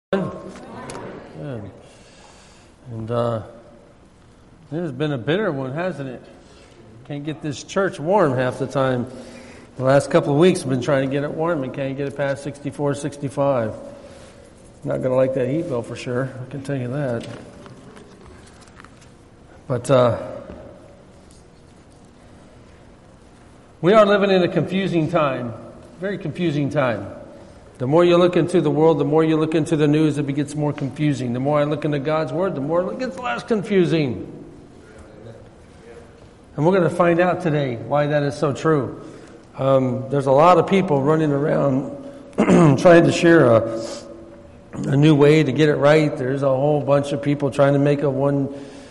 Good. And it has been a bitter one, hasn't it? Can't get this church warm half the time. The last couple of weeks I've been trying to get it warm and can't get it past 64, 65. Not going to like that heat bill for sure, I can tell you that. But we are living in a confusing time, very confusing time. The more you look into the world, the more you look into the news, it gets more confusing. The more I look into God's Word, the more it gets less confusing. And we're going to find out today why that is so true. There's a lot of people running around trying to share a new way to get it right. There's a whole bunch of people trying to make a one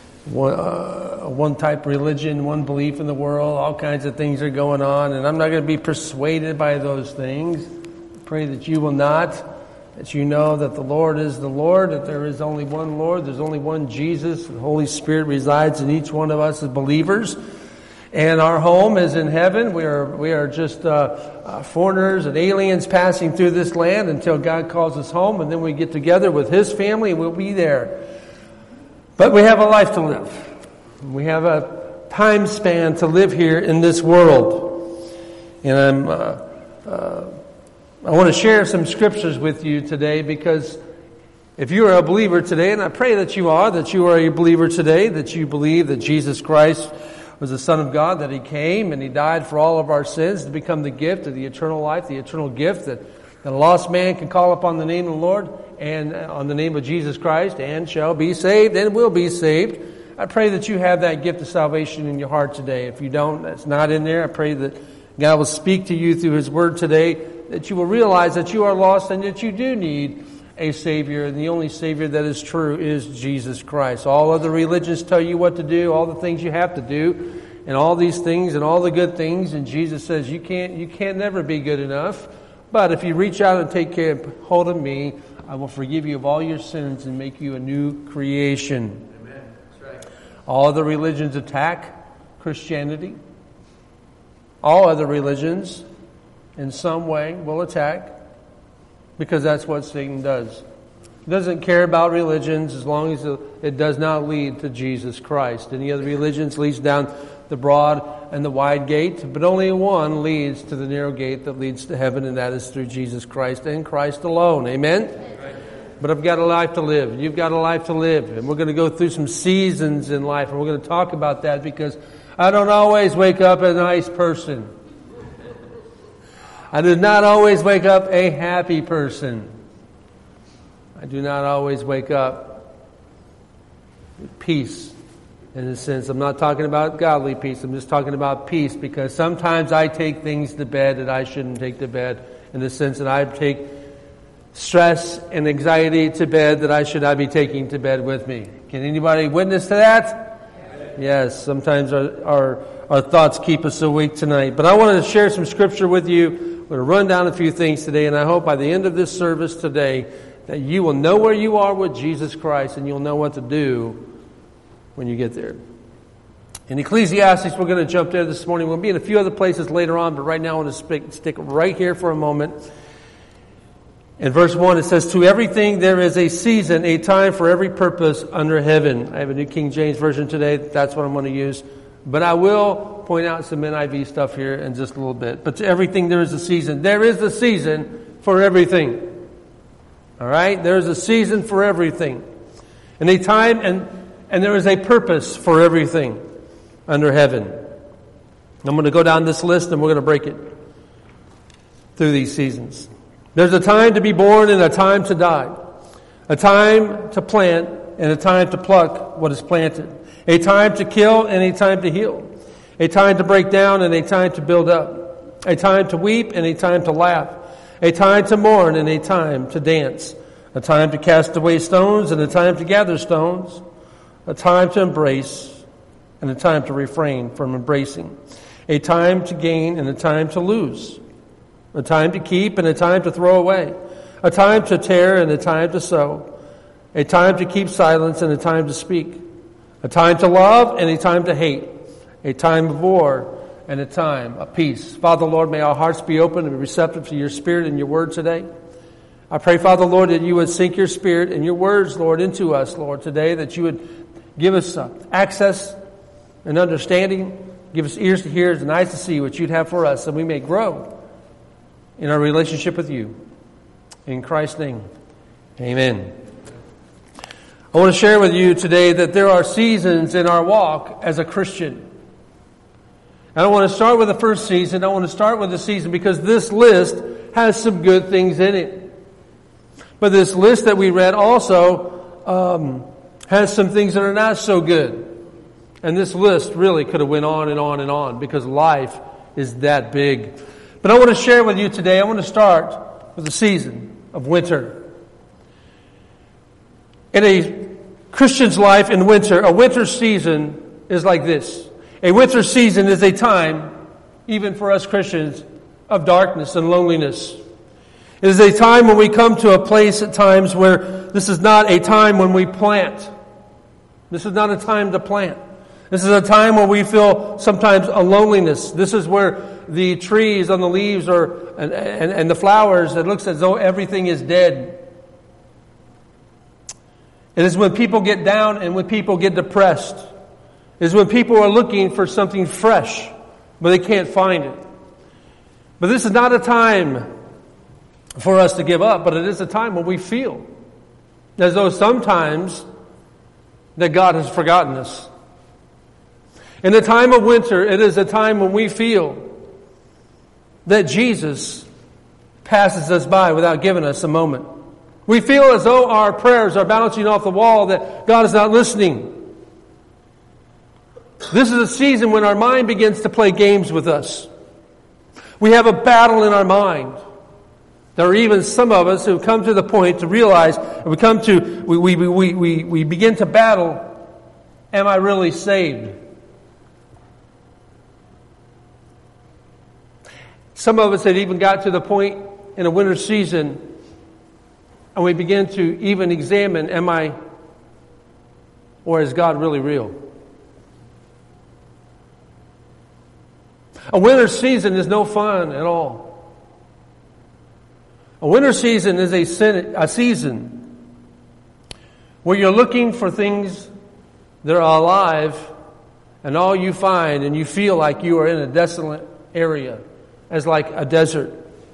type religion, one belief in the world. All kinds of things are going on, and I'm not going to be persuaded by those things. Pray that you will not, that you know that the Lord is the Lord, that there is only one Lord, there's only one Jesus, the Holy Spirit resides in each one of us as believers, and our home is in heaven. We are just foreigners and aliens passing through this land until God calls us home, and then we get together with His family and we'll be there. But we have a life to live. We have a time span to live here in this world. And I want to share some scriptures with you today, because if you are a believer today, and I pray that you are a believer today, that you believe that Jesus Christ was the Son of God, that He came and He died for all of our sins to become the gift of the eternal life, the eternal gift that a lost man can call upon the name of the Lord and on the name of Jesus Christ and shall be saved and will be saved. I pray that you have that gift of salvation in your heart today. If you don't, that's not in there. I pray that God will speak to you through His Word today, that you will realize that you are lost and that you do need a Savior. And the only Savior that is true is Jesus Christ. All other religions tell you what to do, all the things you have to do, and all these things and all the good things. And Jesus says you can't never be good enough. But if you reach out and take hold of me, I will forgive you of all your sins and make you a new creation. Amen. That's right. All other religions attack Christianity. All other religions in some way will attack, because that's what Satan does. He doesn't care about religions as long as it does not lead to Jesus Christ. Any other religions leads down the broad and the wide gate, but only one leads to the narrow gate that leads to heaven, and that is through Jesus Christ and Christ alone. Amen? But I've got a life to live. You've got a life to live. And we're going to go through some seasons in life, and we're going to talk about that, because I don't always wake up a nice person. I do not always wake up a happy person. I do not always wake up with peace, in a sense. I'm not talking about godly peace. I'm just talking about peace, because sometimes I take things to bed that I shouldn't take to bed, in the sense that I take stress and anxiety to bed that I should not be taking to bed with me. Can anybody witness to that? Yes, sometimes our thoughts keep us awake tonight. But I wanted to share some scripture with you. We're going to run down a few things today, and I hope by the end of this service today that you will know where you are with Jesus Christ, and you'll know what to do when you get there. In Ecclesiastes, we're going to jump there this morning. We'll be in a few other places later on, but right now I want to stick right here for a moment. In verse 1, it says, "To everything there is a season, a time for every purpose under heaven." I have a New King James Version today. That's what I'm going to use. But I will point out some NIV stuff here in just a little bit. But to everything there is a season. There is a season for everything. All right? There is a season for everything. And a time and there is a purpose for everything under heaven. I'm going to go down this list and we're going to break it through these seasons. There's a time to be born and a time to die. A time to plant and a time to pluck what is planted. A time to kill and a time to heal. A time to break down and a time to build up. A time to weep and a time to laugh. A time to mourn and a time to dance. A time to cast away stones and a time to gather stones. A time to embrace and a time to refrain from embracing. A time to gain and a time to lose. A time to keep and a time to throw away. A time to tear and a time to sow. A time to keep silence and a time to speak. A time to love and a time to hate. A time of war and a time of peace. Father, Lord, may our hearts be open and be receptive to your Spirit and your word today. I pray, Father, Lord, that you would sink your Spirit and your words, Lord, into us, Lord, today, that you would give us access and understanding, give us ears to hear and eyes to see what you'd have for us, and we may grow in our relationship with you. In Christ's name, amen. I want to share with you today that there are seasons in our walk as a Christian. I don't want to start with the first season. I want to start with the season because this list has some good things in it. But this list that we read also has some things that are not so good. And this list really could have went on and on and on because life is that big. But I want to share with you today, I want to start with the season of winter. In a Christian's life in winter, a winter season is like this. A winter season is a time, even for us Christians, of darkness and loneliness. It is a time when we come to a place at times where this is not a time when we plant. This is not a time to plant. This is a time where we feel sometimes a loneliness. This is where the trees and the leaves and the flowers, it looks as though everything is dead. It is when people get down and when people get depressed. It is when people are looking for something fresh, but they can't find it. But this is not a time for us to give up, but it is a time when we feel as though sometimes that God has forgotten us. In the time of winter, it is a time when we feel that Jesus passes us by without giving us a moment. We feel as though our prayers are bouncing off the wall, that God is not listening. This is a season when our mind begins to play games with us. We have a battle in our mind. There are even some of us who come to the point to realize, we begin to battle, am I really saved? Some of us had even got to the point in a winter season, and we begin to even examine, am I, or is God really real? A winter season is no fun at all. A winter season is a season where you're looking for things that are alive, and all you find, and you feel like you are in a desolate area, as like a desert.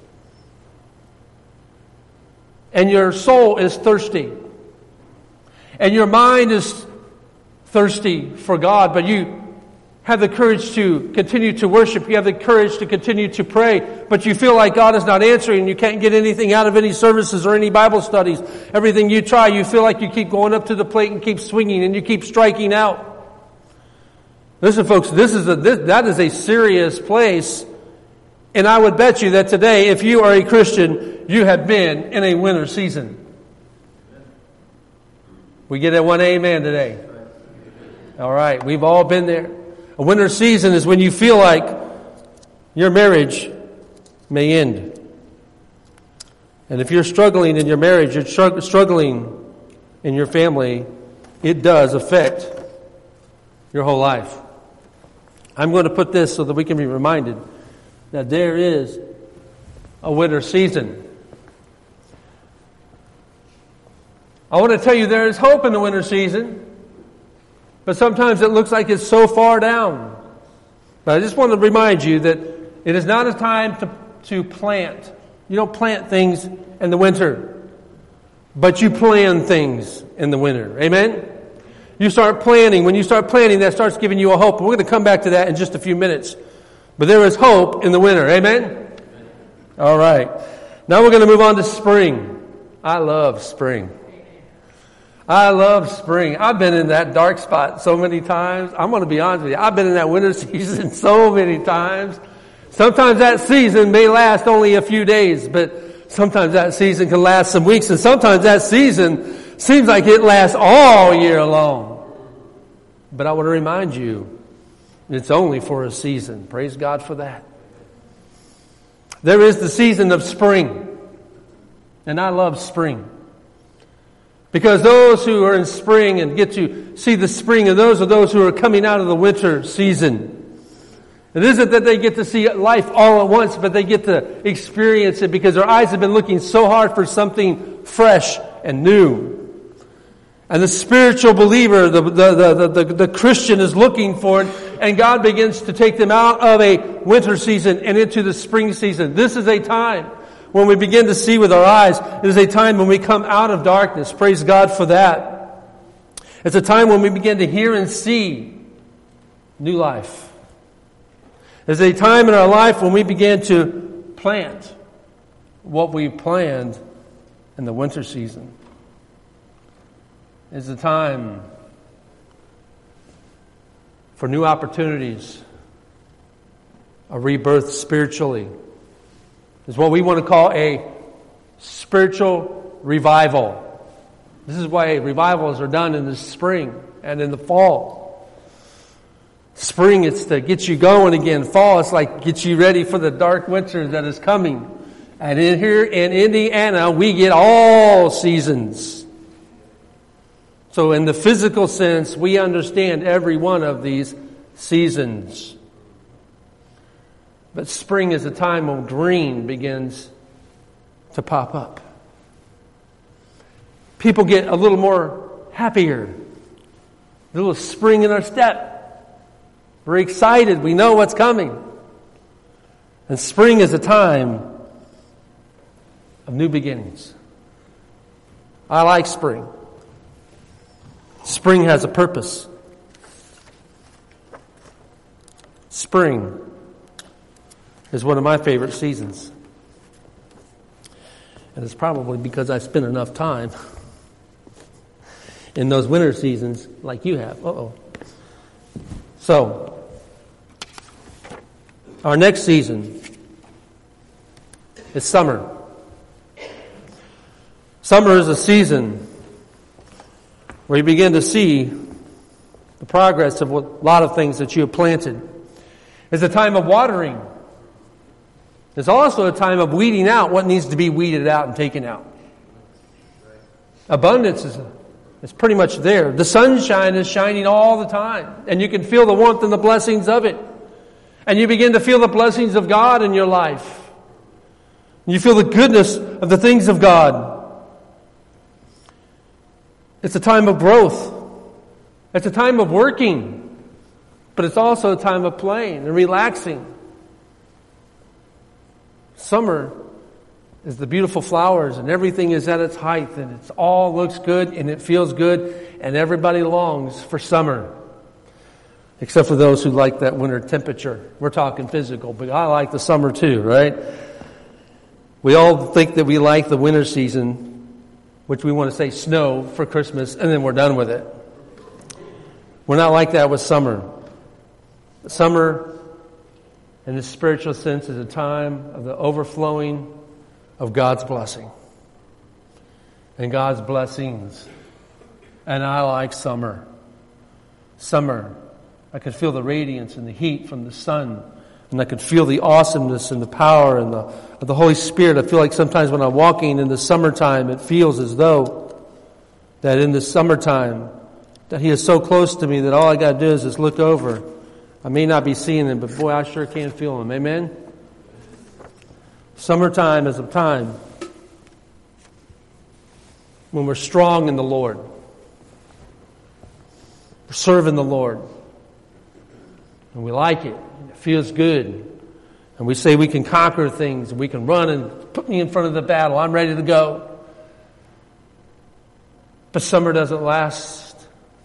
And your soul is thirsty. And your mind is thirsty for God, but you have the courage to continue to worship. You have the courage to continue to pray, but you feel like God is not answering. You can't get anything out of any services or any Bible studies. Everything you try, you feel like you keep going up to the plate and keep swinging and you keep striking out. Listen, folks, that is a serious place. And I would bet you that today, if you are a Christian, you have been in a winter season. We get a one amen today. All right, we've all been there. A winter season is when you feel like your marriage may end. And if you're struggling in your marriage, you're struggling in your family, it does affect your whole life. I'm going to put this so that we can be reminded that there is a winter season. I want to tell you there is hope in the winter season. But sometimes it looks like it's so far down. But I just want to remind you that it is not a time to plant. You don't plant things in the winter. But you plan things in the winter. Amen? You start planning. When you start planning, that starts giving you a hope. We're going to come back to that in just a few minutes. But there is hope in the winter. Amen? All right. Now we're going to move on to spring. I love spring. I love spring. I've been in that dark spot so many times. I'm going to be honest with you. I've been in that winter season so many times. Sometimes that season may last only a few days, but sometimes that season can last some weeks, and sometimes that season seems like it lasts all year long. But I want to remind you, it's only for a season. Praise God for that. There is the season of spring, and I love spring. Because those who are in spring and get to see the spring, and those are those who are coming out of the winter season. It isn't that they get to see life all at once, but they get to experience it because their eyes have been looking so hard for something fresh and new. And the spiritual believer, the Christian is looking for it, and God begins to take them out of a winter season and into the spring season. This is a time when we begin to see with our eyes. It is a time when we come out of darkness. Praise God for that. It's a time when we begin to hear and see new life. It's a time in our life when we begin to plant what we planned in the winter season. It's a time for new opportunities, a rebirth spiritually. It's what we want to call a spiritual revival. This is why revivals are done in the spring and in the fall. Spring, it's to get you going again. Fall, it's like get you ready for the dark winter that is coming. And in here in Indiana, we get all seasons. So in the physical sense, we understand every one of these seasons. But spring is a time when green begins to pop up. People get a little more happier. A little spring in our step. We're excited. We know what's coming. And spring is a time of new beginnings. I like spring. Spring has a purpose. Spring is one of my favorite seasons. And it's probably because I spent enough time in those winter seasons like you have. So, our next season is summer. Summer is a season where you begin to see the progress of a lot of things that you have planted. It's a time of watering. It's also a time of weeding out what needs to be weeded out and taken out. Abundance is pretty much there. The sunshine is shining all the time, and you can feel the warmth and the blessings of it. And you begin to feel the blessings of God in your life. You feel the goodness of the things of God. It's a time of growth. It's a time of working. But it's also a time of playing and relaxing. Summer is the beautiful flowers and everything is at its height and it all looks good and it feels good and everybody longs for summer. Except for those who like that winter temperature. We're talking physical, but I like the summer too, right? We all think that we like the winter season, which we want to say snow for Christmas, and then we're done with it. We're not like that with summer. Summer, in the spiritual sense, is a time of the overflowing of God's blessing. And God's blessings. And I like summer. Summer, I can feel the radiance and the heat from the sun. And I can feel the awesomeness and the power and of the Holy Spirit. I feel like sometimes when I'm walking in the summertime, it feels as though that in the summertime, that He is so close to me that all I got to do is just look over. I may not be seeing Him, but boy, I sure can feel Him. Amen? Summertime is a time when we're strong in the Lord. We're serving the Lord. And we like it. It feels good. And we say we can conquer things. And we can run and put me in front of the battle. I'm ready to go. But summer doesn't last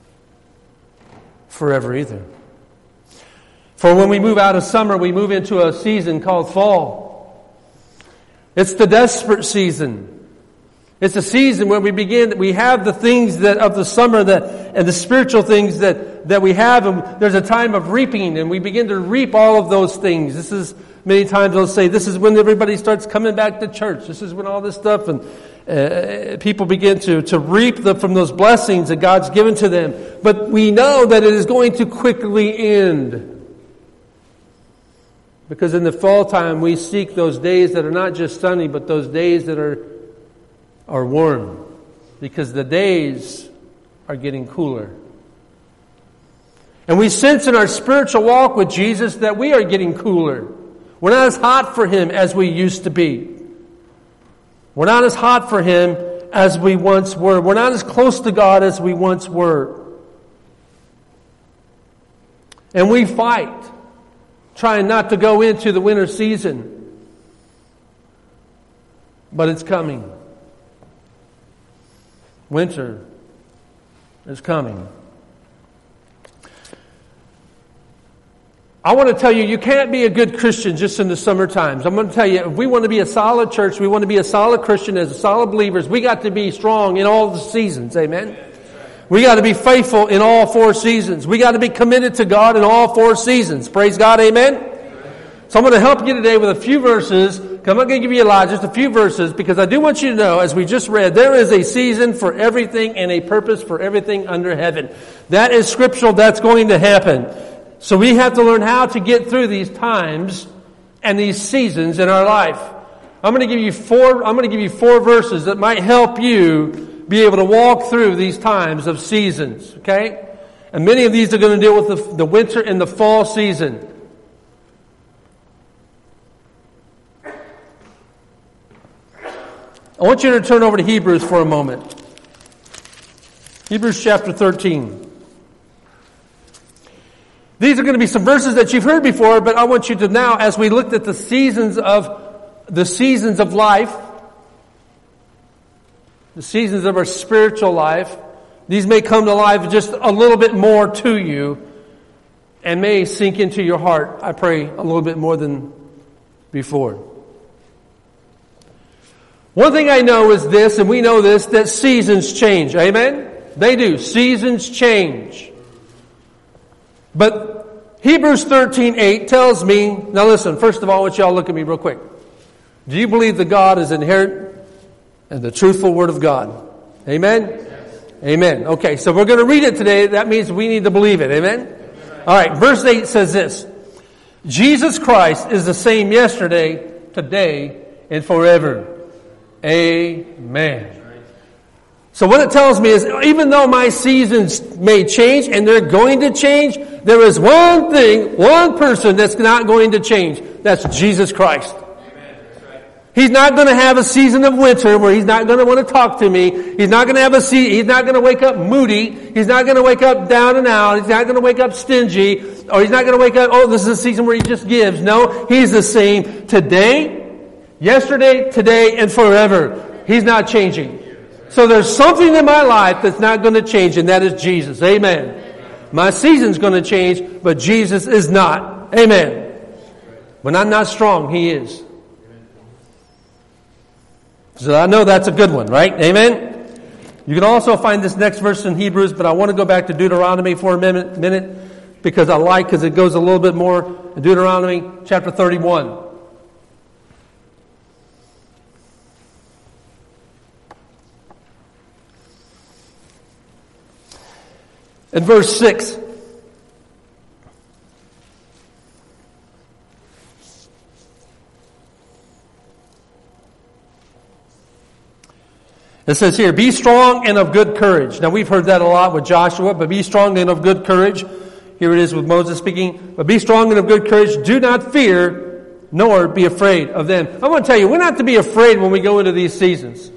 forever either. For when we move out of summer, we move into a season called fall. It's the desperate season. It's a season where we have the things that of the summer and the spiritual things that we have, and there's a time of reaping, and we begin to reap all of those things. This is, many times they'll say, this is when everybody starts coming back to church. This is when all this stuff, and people begin to reap from those blessings that God's given to them. But we know that it is going to quickly end. Because in the fall time, we seek those days that are not just sunny, but those days that are warm. Because the days are getting cooler. And we sense in our spiritual walk with Jesus that we are getting cooler. We're not as hot for Him as we used to be. We're not as hot for Him as we once were. We're not as close to God as we once were. And we fight, trying not to go into the winter season. But it's coming. Winter is coming. I want to tell you, you can't be a good Christian just in the summer times. I'm going to tell you, if we want to be a solid church, we want to be a solid Christian as solid believers, we got to be strong in all the seasons. Amen? We got to be faithful in all 4 seasons. We got to be committed to God in all 4 seasons. Praise God. Amen? So I'm going to help you today with a few verses. I'm not going to give you a lot, just a few verses, because I do want you to know, as we just read, there is a season for everything and a purpose for everything under heaven. That is scriptural. That's going to happen. So we have to learn how to get through these times and these seasons in our life. I'm going to give you 4 verses that might help you be able to walk through these times of seasons. Okay? And many of these are going to deal with the winter and the fall season. I want you to turn over to Hebrews for a moment. Hebrews chapter 13. These are going to be some verses that you've heard before, but I want you to now, as we looked at the seasons of life, the seasons of our spiritual life, these may come to life just a little bit more to you and may sink into your heart, I pray, a little bit more than before. One thing I know is this, and we know this, that seasons change. Amen? They do. Seasons change. But Hebrews 13:8 tells me, now listen, first of all, I want you all to look at me real quick. Do you believe that God is inherent and the truthful Word of God? Amen? Yes. Amen. Okay, so we're going to read it today. That means we need to believe it. Amen? All right, verse 8 says this. Jesus Christ is the same yesterday, today, and forever. Amen. So what it tells me is, even though my seasons may change, and they're going to change, there is one thing, one person that's not going to change. That's Jesus Christ. Amen. That's right. He's not going to have a season of winter where He's not going to want to talk to me. He's not going to have He's not going to wake up moody. He's not going to wake up down and out. He's not going to wake up stingy. Or He's not going to wake up, this is a season where He just gives. No, He's the same today, yesterday, today, and forever. He's not changing. So there's something in my life that's not going to change, and that is Jesus. Amen. My season's going to change, but Jesus is not. Amen. When I'm not strong, He is. So I know that's a good one, right? Amen. You can also find this next verse in Hebrews, but I want to go back to Deuteronomy for a minute because it goes a little bit more. Deuteronomy chapter 31. In verse 6, it says here, be strong and of good courage. Now we've heard that a lot with Joshua, but be strong and of good courage. Here it is with Moses speaking. But be strong and of good courage. Do not fear, nor be afraid of them. I want to tell you, we're not to be afraid when we go into these seasons.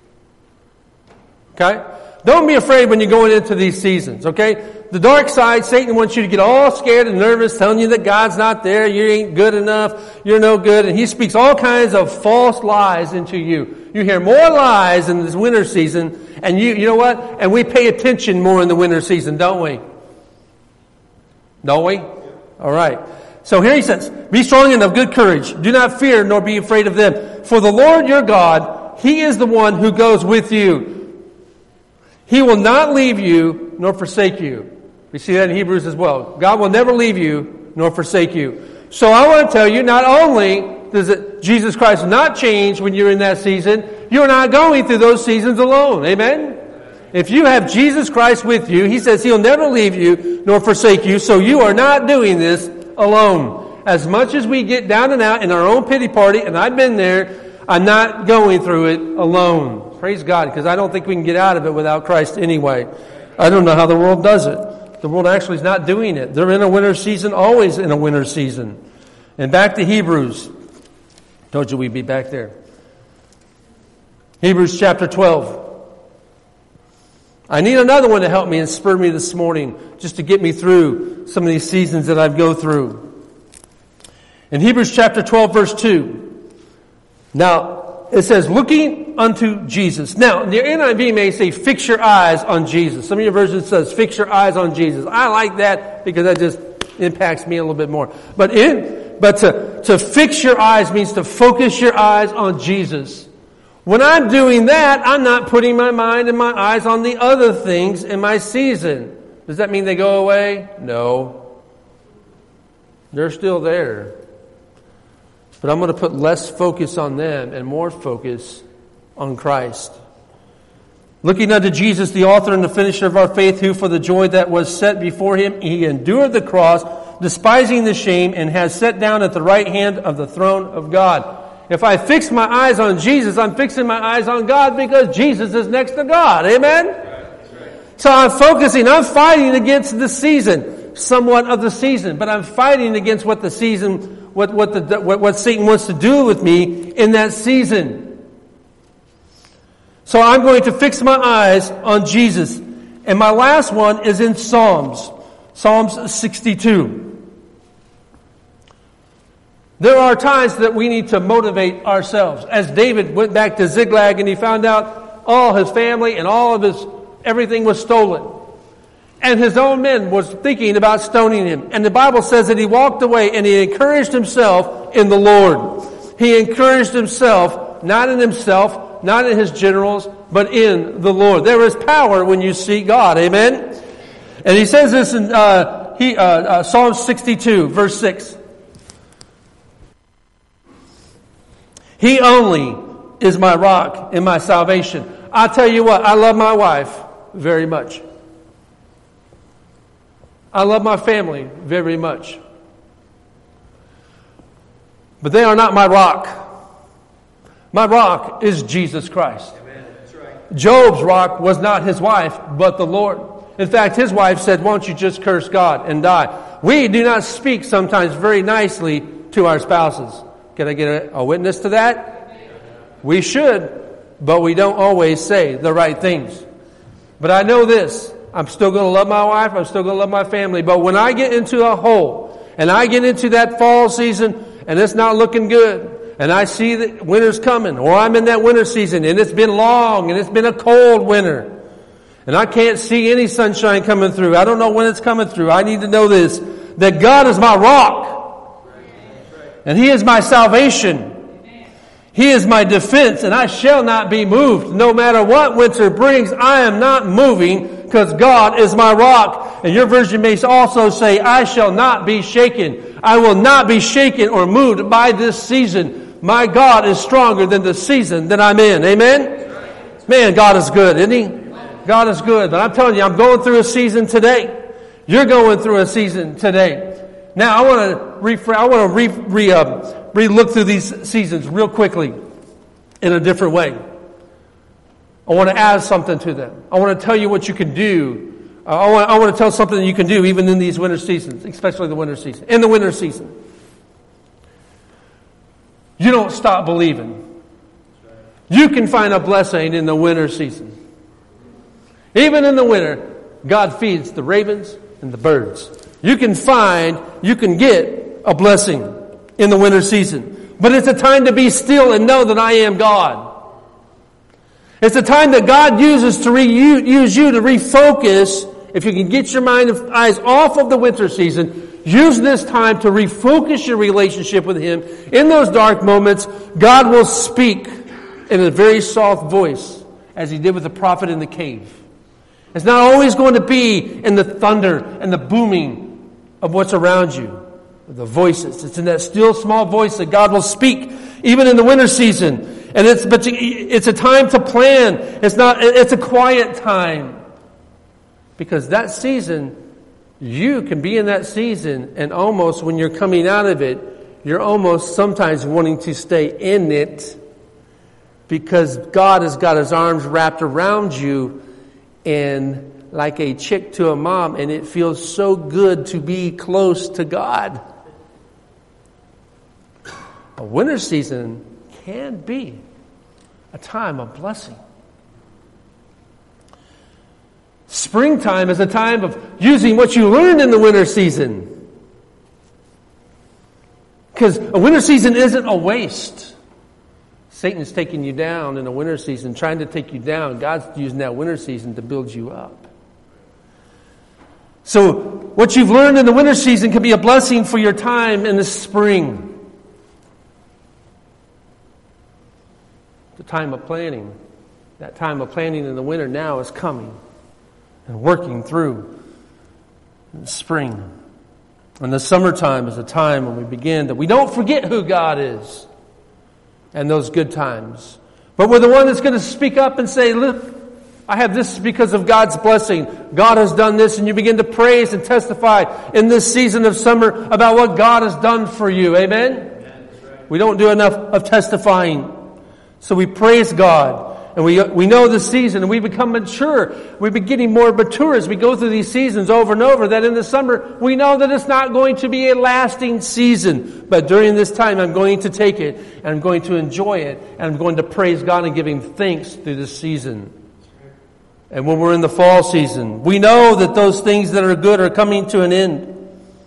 Okay? Don't be afraid when you're going into these seasons, okay? The dark side, Satan wants you to get all scared and nervous, telling you that God's not there, you ain't good enough, you're no good, and he speaks all kinds of false lies into you. You hear more lies in this winter season, and you know what? And we pay attention more in the winter season, don't we? Don't we? All right. So here he says, be strong and of good courage. Do not fear, nor be afraid of them. For the Lord your God, He is the one who goes with you. He will not leave you nor forsake you. We see that in Hebrews as well. God will never leave you nor forsake you. So I want to tell you, not only does Jesus Christ not change when you're in that season, you're not going through those seasons alone. Amen? If you have Jesus Christ with you, He says He'll never leave you nor forsake you. So you are not doing this alone. As much as we get down and out in our own pity party, and I've been there, I'm not going through it alone. Praise God, because I don't think we can get out of it without Christ anyway. I don't know how the world does it. the world actually is not doing it. They're in a winter season, always in a winter season. And back to Hebrews. Told you we'd be back there. Hebrews chapter 12. I need another one to help me and spur me this morning, just to get me through some of these seasons that I go through. In Hebrews chapter 12, verse 2. Now, it says, looking unto Jesus. Now, the NIV may say, fix your eyes on Jesus. Some of your versions says, fix your eyes on Jesus. I like that because that just impacts me a little bit more. But to fix your eyes means to focus your eyes on Jesus. When I'm doing that, I'm not putting my mind and my eyes on the other things in my season. Does that mean they go away? No. They're still there. But I'm going to put less focus on them and more focus on Christ. Looking unto Jesus, the author and the finisher of our faith, who for the joy that was set before him, he endured the cross, despising the shame, and has sat down at the right hand of the throne of God. If I fix my eyes on Jesus, I'm fixing my eyes on God because Jesus is next to God. Amen? Right. So I'm fighting against the season, somewhat of the season, but I'm fighting against what the season, what Satan wants to do with me in that season. So I'm going to fix my eyes on Jesus. And my last one is in Psalms. Psalms 62. There are times that we need to motivate ourselves. As David went back to Ziklag and he found out all his family and all of everything was stolen. And his own men was thinking about stoning him. And the Bible says that he walked away and he encouraged himself in the Lord. He encouraged himself, not in himself, not in his generals, but in the Lord. There is power when you seek God. Amen? And he says this in Psalm 62, verse 6. He only is my rock and my salvation. I tell you what, I love my wife very much. I love my family very much. But they are not my rock. My rock is Jesus Christ. Amen. That's right. Job's rock was not his wife, but the Lord. In fact, his wife said, won't you just curse God and die? We do not speak sometimes very nicely to our spouses. Can I get a witness to that? We should, but we don't always say the right things. But I know this. I'm still going to love my wife. I'm still going to love my family. But when I get into a hole, and I get into that fall season, and it's not looking good, and I see that winter's coming, or I'm in that winter season, and it's been long, and it's been a cold winter, and I can't see any sunshine coming through. I don't know when it's coming through. I need to know this, that God is my rock. And He is my salvation. He is my defense, and I shall not be moved. No matter what winter brings, I am not moving because God is my rock. And your version may also say, I shall not be shaken. I will not be shaken or moved by this season. My God is stronger than the season that I'm in. Amen? Man, God is good, isn't He? God is good. But I'm telling you, I'm going through a season today. You're going through a season today. Now, I want to re-look through these seasons real quickly in a different way. I want to add something to them. I want to tell you what you can do. I want to tell something that you can do even in these winter seasons, especially the winter season. In the winter season, you don't stop believing. You can find a blessing in the winter season. Even in the winter, God feeds the ravens and the birds. You can get a blessing in the winter season. But it's a time to be still and know that I am God. It's a time that God uses to use you to refocus. If you can get your mind and eyes off of the winter season, use this time to refocus your relationship with Him. In those dark moments, God will speak in a very soft voice, as He did with the prophet in the cave. It's not always going to be in the thunder and the booming of what's around you. The voices. It's in that still small voice that God will speak, even in the winter season. And it's a time to plan. It's a quiet time. Because that season, you can be in that season, and almost when you're coming out of it, you're almost sometimes wanting to stay in it, because God has got His arms wrapped around you, and like a chick to a mom, and it feels so good to be close to God. A winter season can be a time of blessing. Springtime is a time of using what you learned in the winter season. Because a winter season isn't a waste. Satan's taking you down in a winter season, trying to take you down. God's using that winter season to build you up. So what you've learned in the winter season can be a blessing for your time in the spring. The time of planting. That time of planting in the winter now is coming and working through in the spring. And the summertime is a time when we begin that we don't forget who God is and those good times. But we're the one that's going to speak up and say, look, I have this because of God's blessing. God has done this, and you begin to praise and testify in this season of summer about what God has done for you. Amen? Amen. That's right. We don't do enough of testifying. So we praise God. And we know the season, and we become mature. We be getting more mature as we go through these seasons over and over, that in the summer, we know that it's not going to be a lasting season. But during this time, I'm going to take it, and I'm going to enjoy it, and I'm going to praise God and give Him thanks through this season. And when we're in the fall season, we know that those things that are good are coming to an end.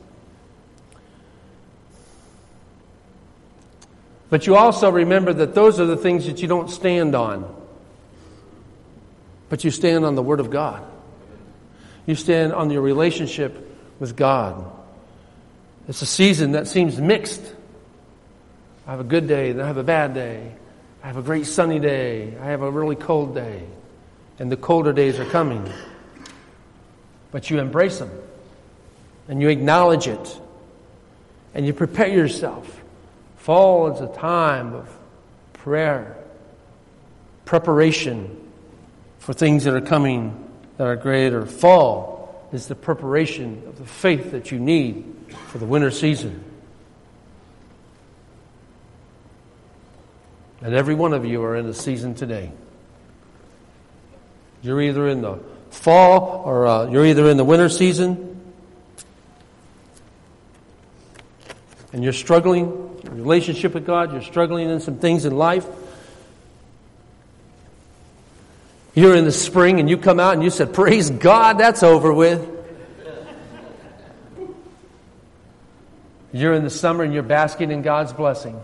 But you also remember that those are the things that you don't stand on. But you stand on the Word of God. You stand on your relationship with God. It's a season that seems mixed. I have a good day, then I have a bad day. I have a great sunny day. I have a really cold day. And the colder days are coming. But you embrace them. And you acknowledge it. And you prepare yourself. Fall is a time of prayer, preparation for things that are coming that are greater. Fall is the preparation of the faith that you need for the winter season. And every one of you are in the season today. You're either in the fall or you're either in the winter season. And you're struggling in your relationship with God. You're struggling in some things in life. You're in the spring and you come out and you said, praise God, that's over with. You're in the summer and you're basking in God's blessing.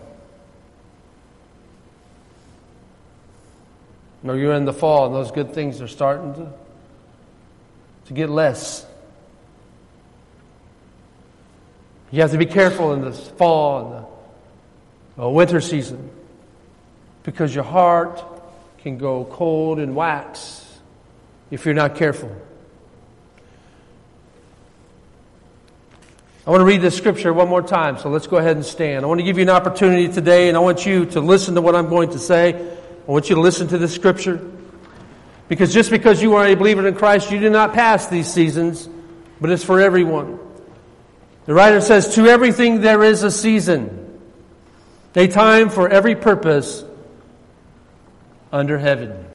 Or you're in the fall and those good things are starting to get less. You have to be careful in this fall and the winter season, because your heart can go cold and wax if you're not careful. I want to read this scripture one more time, so let's go ahead and stand. I want to give you an opportunity today, and I want you to listen to what I'm going to say. I want you to listen to this scripture, because just because you are a believer in Christ, you do not pass these seasons, but it's for everyone. The writer says, to everything there is a season, a time for every purpose under heaven.